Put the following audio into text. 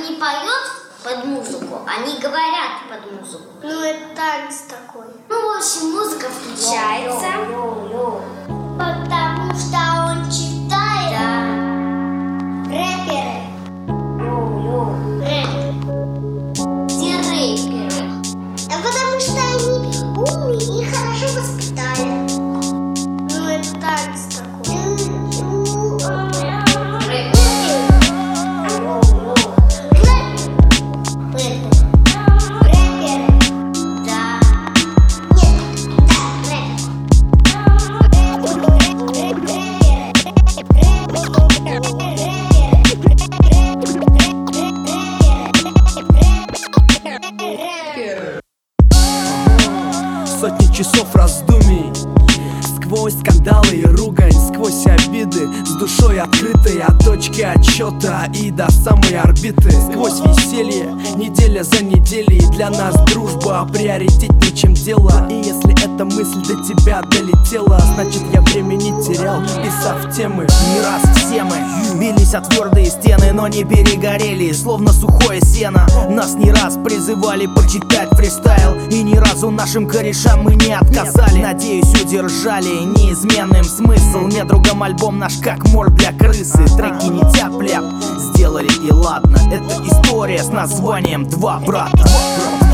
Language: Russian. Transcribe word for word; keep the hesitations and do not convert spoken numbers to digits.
они не поют под музыку, они говорят под музыку. Ну, это танец такой. Ну, в общем, музыка включается. Йо-йо-йо. Потому что он читает. Да. Рэперы. Йо-йо. Рэперы. Где рэперы? Да потому что они умные и хорошо воспитали. Ну, это танец такой. Сотни часов раздумий, сквозь скандалы и ругань, сквозь обиды, с душой открытой от точки отсчета и до самой орбиты. Сквозь веселье, неделя за неделей, для нас дружба приоритетнее, чем дело. И если эта мысль до тебя долетела, значит я время не терял, писав темы. Не раз все мы бились о твердые стены, но не перегорели, словно сухое сено. Нас не раз призывали почитать фристайл, и ни разу нашим корешам мы не отказали. Надеюсь, удержали неизменным смысл. Недругам альбом наш как мор для крысы. Треки не тяп-ляп сделали и ладно. Это история с названием «Два брата».